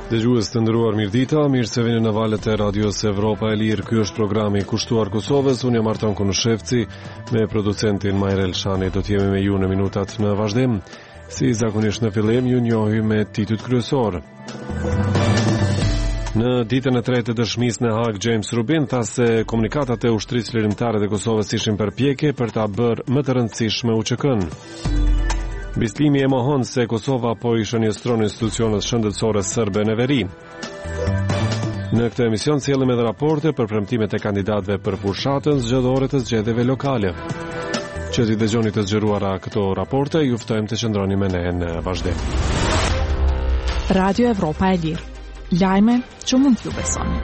Dëgjues të nderuar, mirëdita, mirë se vini në valët e Radios Evropa e Lirë. Ky është programi i kushtuar Kosovës. Unë jam Artan Konushevci, me producentin Majrel Shani. Do të jemi me ju në minutat në vazhdim. Si zakonisht në fillim, ju njohim me titujt kryesor. Në ditën e tretë të dëshmisë në Hag, James Rubin tha se komunikatat e ushtrisë lirimtare të Kosovës ishin përpjekje për ta bërë më të rëndësishme UÇK-n. Bislimi e mohon se Kosova po i shënjestron institucionet shëndetësore serbe në veri. Në këtë emision sjellim edhe raporte për premtimet e kandidatëve për fushatën zgjedhore të zgjedhjeve lokale. Që t'i dëgjoni të zgjeruara këto raporte, ju ftojmë të qëndroni me ne në vazhdim. Radio Evropa e Lirë. Lajme që mund t'ju besoni.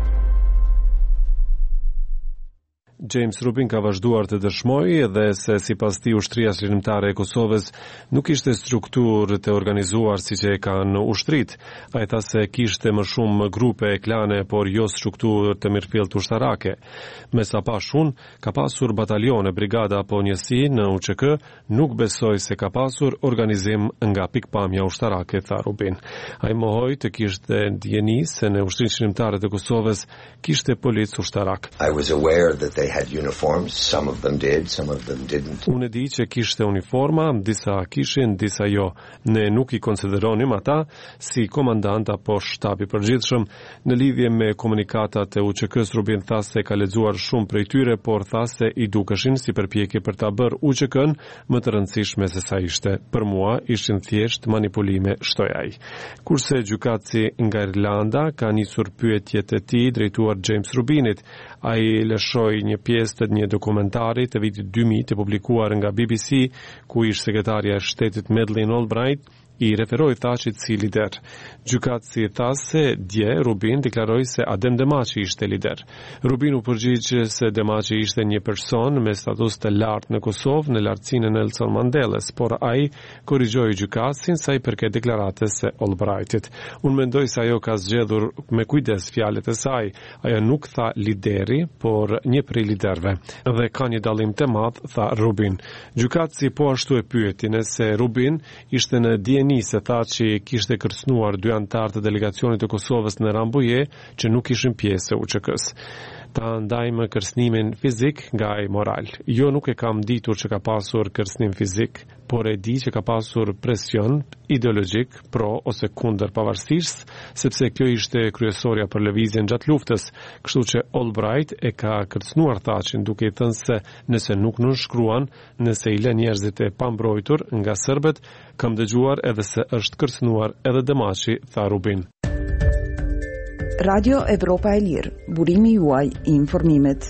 James Rubin ka vazhduar të dëshmojë edhe se sipas tij ushtria lirimtare e Kosovës nuk kishte strukturë të organizuar siç e kanë ushtrit. Ai tha se kishte më shumë grupe e klane, por jo strukturë të mirëfillt ushtarake. Me sa pash unë, ka pasur batalione, brigada apo njësi në UÇK, nuk besoj se ka pasur organizim nga pikpamja ushtarake, tha Rubin. Ai mohoi të kishte ndjeni se në ushtrinë lirimtare të Kosovës kishte policë ushtarak. I was aware that they had uniforms, some of them did, some of them didn't. Unë di që kishte uniforma, disa kishin, disa jo. Ne nuk I konsideronim ata si komandant apo shtabi përgjithshëm. Në lidhje me komunikatat e UÇK-s, Rubin tha se ka lexuar shumë prej tyre, por tha se I dukeshin si përpjekje për ta bërë UÇK-n më të rëndësishme se sa ishte. Për mua ishin thjesht manipulime, shtoi ai. Kurse gjykatësi nga Irlanda ka nisur pyetjet e tij drejtuar James Rubinit. Ai lëshoi një pjesë të një dokumentari të vitit 2000 të publikuar nga BBC, ku ish sekretarja e shtetit Madeleine Albright I referoi Thachit si lider. Gjykatësi tha se dje Rubin deklaroi se Adem Demaçi ishte lider. Rubin u përgjigj se Demaçi ishte një person me status të lartë në Kosovë në lartësinë e Nelson Mandelës, por ai korrigjoi gjykatësin sa I përket deklaratës së Albrightit. Unë mendoj se ajo ka zgjedhur me kujdes fjalët e saj. Ajo nuk tha lideri, por një prej liderëve. Dhe ka një dallim të madh, tha Rubin. Gjykatësi po ashtu e pyeti nëse Rubin ishte në dieni se tha që kishte kërcënuar 2 anëtar të delegacionit të Kosovës në Rambuje që nuk ishin pjesë e UÇK-s. Ta ndajmë kërcënimin fizik nga ai moral. Jo, nuk e kam ditur që ka pasur kërcënim fizik, por e di që ka pasur presion ideologjik pro ose kundër pavarësisht, sepse kjo ishte kryesorja për lëvizjen gjatë luftës, kështu që Albright e ka kërcënuar Thachin duke I thënë se nëse nuk nënshkruan, nëse I lë njerëzit e pambrojtur nga serbët, kam dëgjuar edhe se është kërcënuar edhe Demaçi, tha Rubin. Radio Evropa e Lirë, burimi juaj I informimit.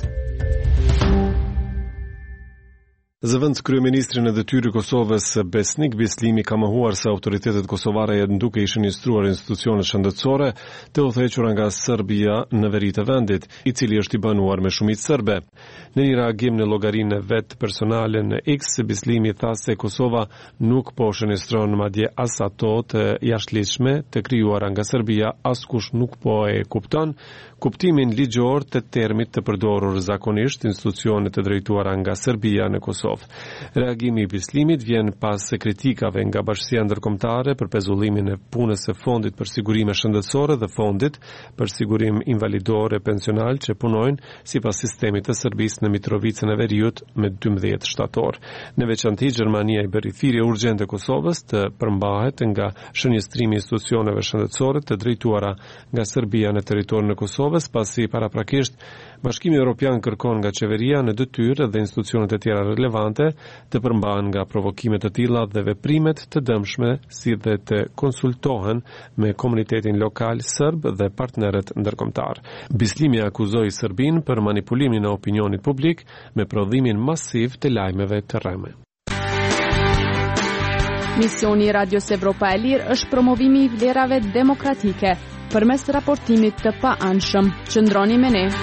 Zëvendës kryeministrin e detyrë Kosovës Besnik Bislimi ka mohuar se autoritetet kosovare duke I shënjestruar institucionet shëndetësore të udhëhequra nga Serbia në veri të vendit, I cili është I banuar me shumicë serbe. Në një reagim në llogarinë e vet personale në X, Bislimi tha se Kosova nuk po shënjestron madje as ato të jashtëligjshme të krijuara nga Serbia, askush nuk po e kupton kuptimin ligjor të termit të përdorur zakonisht institucionet të drejtuara nga Serbia në Kosovë. Reagimi I Bislimit vjen pas kritikave nga Bashkia Ndërkombëtare për pezullimin e punës së Fondit për Sigurime Shëndetësore dhe Fondit për Sigurim Invalidor e Pensional që punojnë sipas sistemit të Serbisë në Mitrovicën e Veriut me 12 shtator. Në veçantë, Gjermania I bëri thirrje urgjente Kosovës të përmbahet nga shënjestrimi I institucioneve shëndetësore të drejtuara nga Serbia në territorin e Kosovës, pasi paraprakisht Bashkimi Evropian kërkon nga qeveria në detyrë dhe institucionet e tjera relevante të përmbahen nga provokimet të tilla dhe veprimet të dëmshme, si dhe të konsultohen me komunitetin lokal serb dhe partnerët ndërkombëtar. Bislimi akuzoi Serbinë për manipulimin e opinionit publik me prodhimin masiv të lajmeve të rreme. Misioni I Radios Evropa e Lirë është promovimi I vlerave demokratike përmes raportimit të paanshëm. Qëndroni me ne.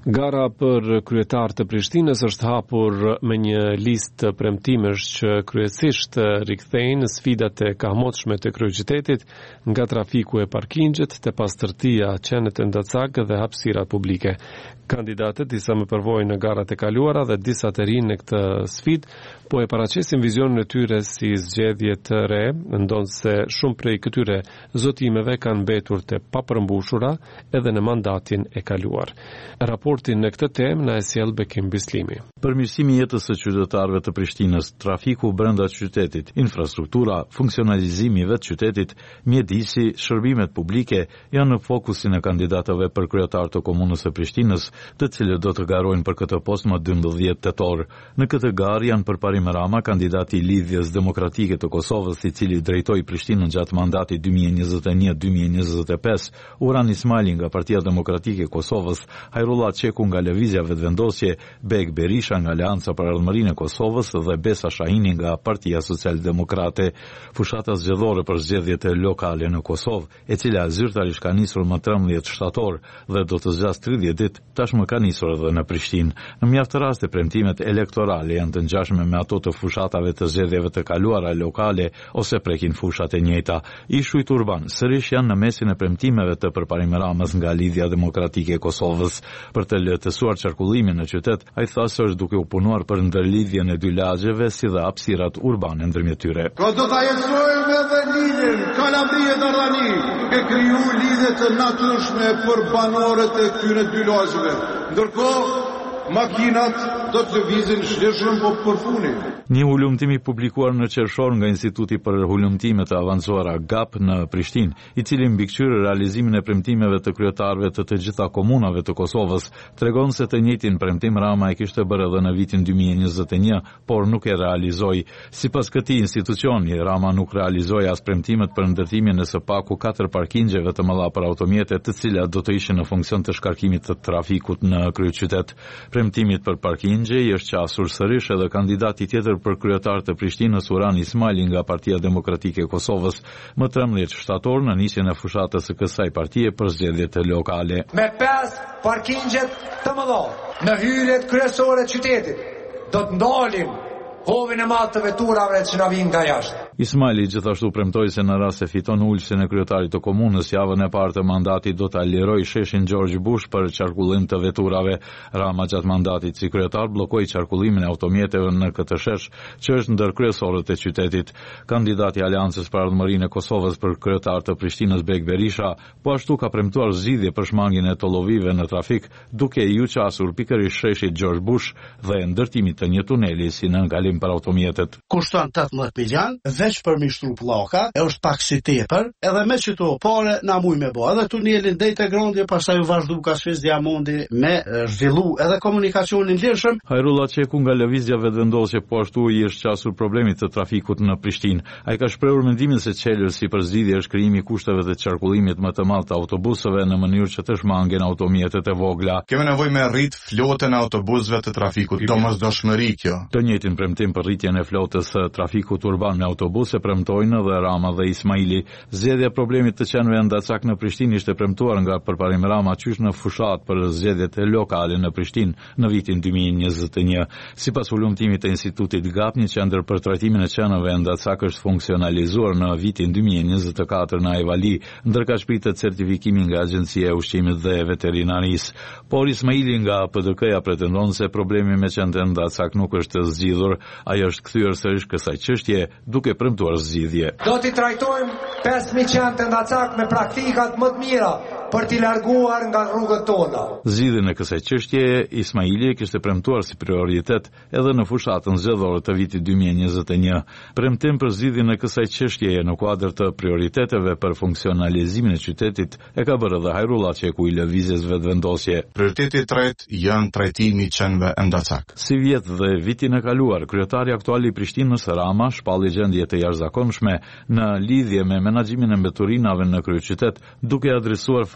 Gara për kryetar të Prishtinës është hapur me një listë premtimesh që kryesisht rikthejnë sfidat e kahmotshme të kryeqytetit, nga trafiku e parkingjet, te pastërtia, qenet e ndacak dhe hapësirat publike. Kandidatët, disa me përvojë në garat e kaluara dhe disa të rinë në këtë sfidë, po e paraqesin vizionin e tyre si zgjedhje të re, ndonse shumë prej këtyre zotimeve kanë mbetur të papërmbushura edhe në mandatin e kaluar. Raportin në këtë temë na e sjell Bekim Bislimi. Përmirësimi i jetës së qytetarëve të Prishtinës, trafiku brenda qytetit, infrastruktura, funksionalizimi i vetë qytetit, mjedisi, shërbimet publike janë në fokusin e kandidatëve për kryetar të komunës së Prishtinës, të cilët do të garojnë për këtë post më 12 tetor. Në këtë garë janë përparim Rama, kandidati i Lidhjes Demokratike të Kosovës, i cili drejtoi Prishtinën gjatë mandatit 2021-2025, Uran Ismaili nga Partia Demokratike e Kosovës, Hajrullah Çeku nga Lëvizja Vetëvendosje, Beg Berisha nga Aleanca për Ardhmërinë e Kosovës dhe Besa Shahini nga Partia Socialdemokrate. Fushata zgjedhore për zgjedhjet lokale në Kosovë, e cila zyrtarisht ka nisur më 13 shtator dhe do të zgjasë 30 ditë, tashmë ka nisur edhe në Prishtinë. Në mjaft raste premtimet elektorale janë të ngjashme me ato të fushatave të zgjedhjeve të kaluara lokale ose prekin fushat e njëjta. Ishujt urban sërish janë në mesin e premtimeve të përparim Ramës nga Lidhja Demokratike e Kosovës. Për të lehtësuar qarkullimin në qytet, ai tha se është duke u punuar për ndërlidhjen e dy lagjeve si dhe hapësirat urbane ndërmjet tyre. Do ta jetësojmë edhe lidhjen Kalabrie-Dardani, duke krijuar lidhje të natyrshme për banorët e këtyre dy lagjeve. Ndërkohë, makinat do të lëvizin shleshëm po përfuni. Një hulumtim i publikuar në qershor nga Instituti për Hulumtime të Avancuara GAP në Prishtinë, i cili mbikëqyr realizimin e premtimeve të kryetarëve të gjitha komunave të Kosovës, tregon se të njëjtin premtim Rama e kishte bërë edhe në vitin 2021, por nuk e realizoi. Sipas këtij institucioni, Rama nuk realizoi as premtimet për ndërtimin e së paku 4 parkingjeve të mëdha për automjete, të cilat do të ishin në funksion të shkarkimit të trafikut në kryeqytet. Premtimit për parkingje i është qasur sërish edhe kandidati tjetër për kryetar të Prishtinës, Uran Ismaili nga Partia Demokratike e Kosovës, më 13 shtator në nisjen e fushatës së kësaj partie për zgjedhjet lokale. Me 5 parkingjet të mëdha në hyrjet kryesore të qytetit, do të ndalim hovin e madh të veturave që na vinë nga jashtë. Ismaili gjithashtu premtoi se në rast se fiton ulësin e kryetarit të komunës, javën e parë të mandatit do ta lirojë sheshin George Bush për qarkullim të veturave. Rama gjatë mandatit si kryetar bllokoi qarkullimin e automjeteve në këtë shesh, që është ndër kryesorët e qytetit. Kandidati i Aleancës për Ardhmërinë e Kosovës për kryetar të Prishtinës, Beg Berisha, po ashtu ka premtuar zgjidhje për shmangjen e tollovive në trafik, duke i qasur pikërisht sheshit George Bush dhe ndërtimit të një tuneli si në ngalim për automjetet. Kushton 18 milion, veç për mishtru pllaka, është pak si tepër, edhe me qëto pare na muj me bo. Edhe tunelin deri te Grondje, pastaj vazhdu ka Sfiz Diamondi me zhvillu edhe komunikacionin lirshëm. Hajrullah Çeku nga Lëvizja Vetëvendosje po ashtu i është qasur problemit të trafikut në Prishtinë. Ai ka shprehur mendimin se çelësi për zgjidhje është krijimi i kushteve të qarkullimit më të madh të autobusëve në mënyrë që të shmangen automjetet e vogla. Kemë nevojë me rrit flotën e autobusëve të trafikut, domosdoshmëri kjo. Të njëjtin premtim për rritjen e flotës së trafikut urban me autobuse premtojnë dhe Rama dhe Ismaili. Zgjedhja e problemit të qenëve ndacak në Prishtinë ishte premtuar nga përparim Rama qysh në fushat për zgjedhjet lokale në Prishtinë në vitin 2021. Sipas hulumtimit të Institutit GAP, një qendër për trajtimin e qenëve ndacak është funksionalizuar në vitin 2024 në Ajvali, ndërka shpritet certifikimi nga Agjencia e Ushqimit dhe Veterinarisë. Por Ismaili nga PDK-ja pretendon se problemi me qendrën ndacak nuk është zgjidhur. Ai është kthyer sërish kësaj çështje duke premtuar zgjidhje. Do t'i trajtojmë 5.000 qenë të ndacak me praktikat më të mira për t'i larguar nga rrugët tona. Zgjidhjen e kësaj çështje Ismaili kishte premtuar si prioritet edhe në fushatën zgjedhore të vitit 2021. Premtim për zgjidhjen e kësaj çështjeje në kuadër të prioriteteve për funksionalizimin e qytetit e ka bërë edhe Hajrullah Çeku i Lëvizjes Vetëvendosje. Prioriteti i tretë janë trajtimi i qenëve ndacak. Si vjet dhe vitin e kaluar, kryetari aktual i Prishtinës Rama shpalli gjendje të jashtëzakonshme në lidhje me menaxhimin e mbeturinave në kryeqytet, duke adresuar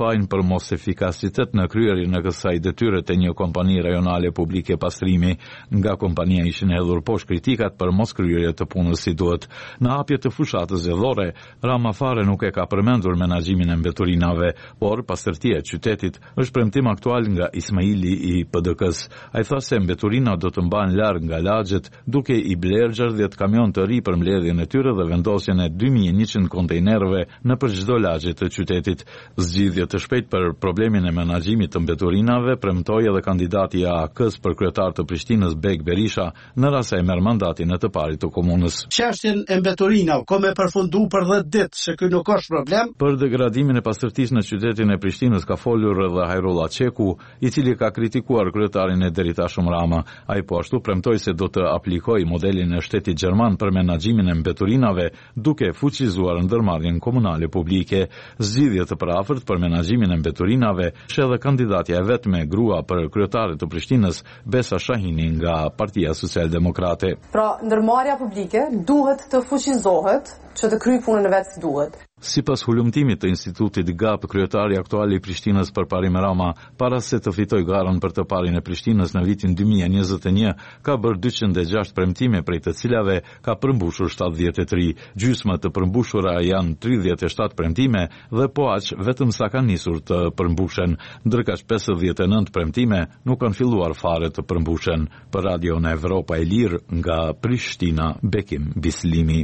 fajin për mos efikasitet në kryerjen e kësaj detyre të një kompani rajonale publike pastrimi. Nga kompania ishin hedhur poshtë kritikat për mos kryerje të punës si duhet. Në hapje të fushatës zgjedhore, Rama fare nuk e ka përmendur menaxhimin e mbeturinave, por pastërtia e qytetit është premtim aktual nga Ismaili i PDK-s. Ai tha se mbeturina do të mbahen larg nga lagjet, duke i bler 60 kamion të ri për mbledhjen e tyre dhe vendosjen e 2100 kontejnerëve në për çdo lagje të qytetit. Zgjidhje të shpejt për problemin e menaxhimit të mbeturinave premtoi edhe kandidati i AK-s për kryetar të Prishtinës Beg Berisha në rast se ai merr mandatin e të parit të komunës. Çështjen e mbeturinave ko me përfundu për 10 ditë, se ky nuk është problem. Për degradimin e pastërtisë në qytetin e Prishtinës ka folur edhe Hajrullah Çeku, i cili ka kritikuar kryetarin e deritashëm Rama. Ai po ashtu premtoi se do të aplikojë modelin e shtetit gjerman për menaxhimin e mbeturinave, duke fuqizuar ndërmarrjen komunale publike. Zgjidhje të parafort për menaxhimin e mbeturinave është edhe kandidatja e vetme grua për kryetare të Prishtinës, Besa Shahini nga Partia Socialdemokrate. Pra, ndërmarrja publike duhet të fuqizohet që të kryej punën e vet si duhet. Sipas hulumtimit të Institutit GAP, kryetari aktual i Prishtinës përparim Rama, para se të fitoj garën për të parin e Prishtinës në vitin 2021, ka bërë 206 premtime, prej të cilave ka përmbushur 73. Gjysma të përmbushura janë 37 premtime dhe po aq vetëm sa kanë nisur të përmbushen, ndërkaq 59 premtime nuk kanë filluar fare të përmbushen. Për Radio në Evropa e Lirë nga Prishtina, Bekim Bislimi.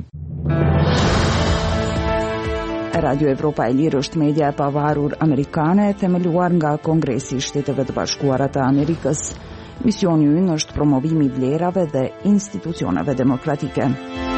Radio Evropa e Lirë është media e pavarur amerikane themeluar nga Kongresi i Shteteve të Bashkuara të Amerikës. Misioni i ynë është promovimi i vlerave dhe institucioneve demokratike.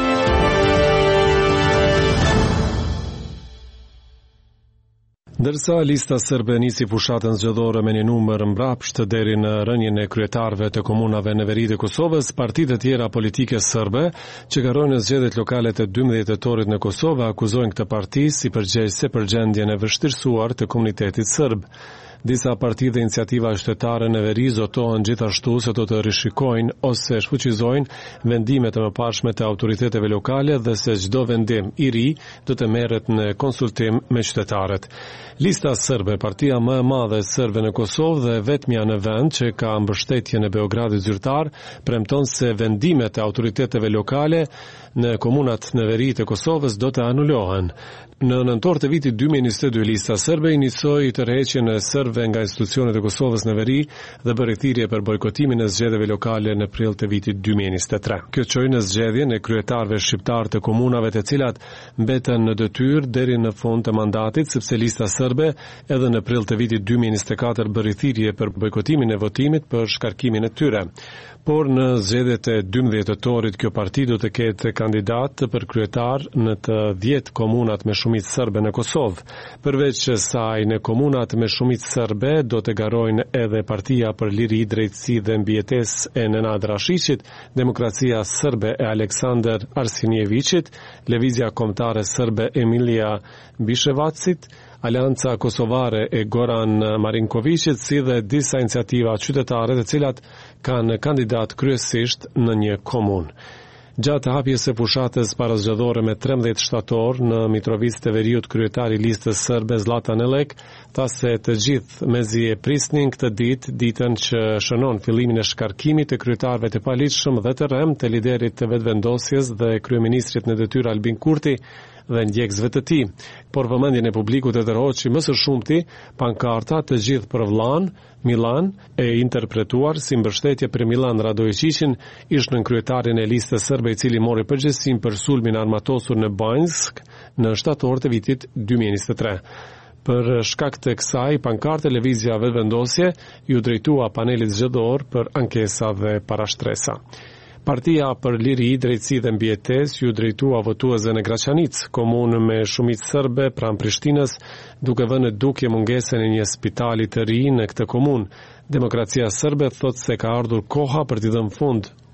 Ndërsa lista serbe nisi fushatën zgjedhore me një numër mbrapsht deri në rënien e kryetarëve të komunave në veri të Kosovës, partitë të tjera politike serbe që garojnë në zgjedhjet lokale të 12 tetorit në Kosovë akuzojnë këtë parti si përgjegjëse për gjendjen e vështirësuar të komunitetit serb. Disa parti dhe iniciativa shtetare në veri zotohen gjithashtu se do të rishikojnë ose shfuqizojnë vendimet e mëparshme të autoriteteve lokale dhe se çdo vendim i ri do të merret në konsultim me qytetarët. Lista serbe, partia më e madhe serbe në Kosovë dhe vetmja në vend që ka mbështetje në Beogradit zyrtar, premton se vendimet e autoriteteve lokale në komunat në veri të Kosovës do të anulohen. Në nëntor të vitit 2022, lista serbe inicoi tërheqjen e serbëve nga institucionet e Kosovës në veri dhe bëri thirrje për bojkotimin e zgjedhjeve lokale në prill të vitit 2023. Kjo çoi në zgjedhjen e kryetarëve shqiptar të komunave të cilat mbeten në detyrë deri në fund të mandatit, sepse lista serbe edhe në prill të vitit 2024 bëri thirrje për bojkotimin e votimit për shkarkimin e tyre. Por në zgjedhjet e 12 tetorit kjo parti do të ketë kandidat për kryetar në të 10 komunat me shumicë serbe në Kosovë. Përveç saj në komunat me shumicë serbe do të garojnë edhe Partia për Liri, Drejtësi dhe Mbijetesë e Nenad Rashiqit, Demokracia serbe e Aleksandar Arsinjevićit, Lëvizja Kombëtare serbe Emilia Bishevacit, Alianca Kosovare e Goran Marinkovićit, si dhe disa iniciativa qytetare të cilat kanë kandidat kryesisht në një komunë. Gjatë hapjes së fushatës parazgjedhore me 13 shtator në Mitrovicë të Veriut, kryetari i listës serbe Zlatan Elek tha se të gjithë mezi e prisnin këtë ditën që shënon fillimin e shkarkimit të kryetarëve të paligjshëm dhe të rrem të liderit të vetëvendosjes dhe kryeministrit në detyrë Albin Kurti dhe ndjekësve të tij. Por vëmendjen e publikut e tërhoqi më së shumti pankarta të gjithë për vllan Milan e interpretuar si mbështetje për Milan Radojićin, ish-nën kryetarin e listës serbe i cili mori përgjegjësinë për sulmin armatosur në Banjsk në shtator të vitit 2023. Për shkak të kësaj pankarte, lëvizja vetëvendosje ju drejtua panelit zgjedhor për ankesa dhe parashtresa. Partia për Liri, Drejtësi dhe Mbijetesë ju drejtua votuesve në Graçanic, komunë me shumicë serbe pranë Prishtinës, duke vënë në dukje mungesën e një spitali të ri në këtë komunë. Demokracia serbe thotë se ka ardhur koha për t'i dhënë fund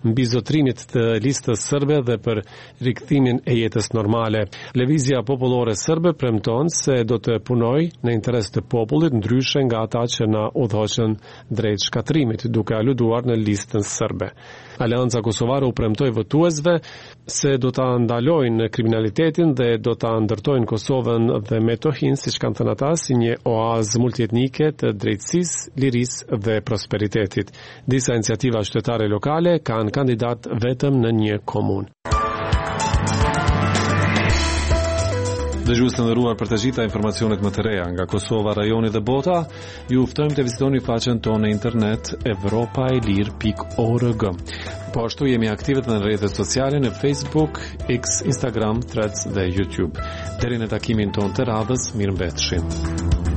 mbi zotrinit të listës serbe dhe për rikthimin e jetës normale. Lëvizja popullore serbe premton se do të punojë në interes të popullit, ndryshe nga ata që na udhëhoqën drejt shkatrimit, duke aluduar në listën serbe. Aleanca Kosovare u premtoi votuesve se do ta ndalojnë kriminalitetin dhe do ta ndërtojnë Kosovën dhe Metohin, siç kanë thënë ata, si një oazë multietnike të drejtësisë, lirisë dhe prosperitetit. Disa iniciativa qytetare lokale kanë kandidat vetëm në një komunë. Dëgjues të nderuar, për të gjitha informacionet më të reja nga Kosova, rajoni dhe bota, ju ftojmë të vizitoni faqen tonë në internet evropaelir.org. Po ashtu jemi aktive në rrjetet sociale në Facebook, X, Instagram, Threads dhe YouTube. Deri në takimin tonë të radhës, mirëmbëfshim.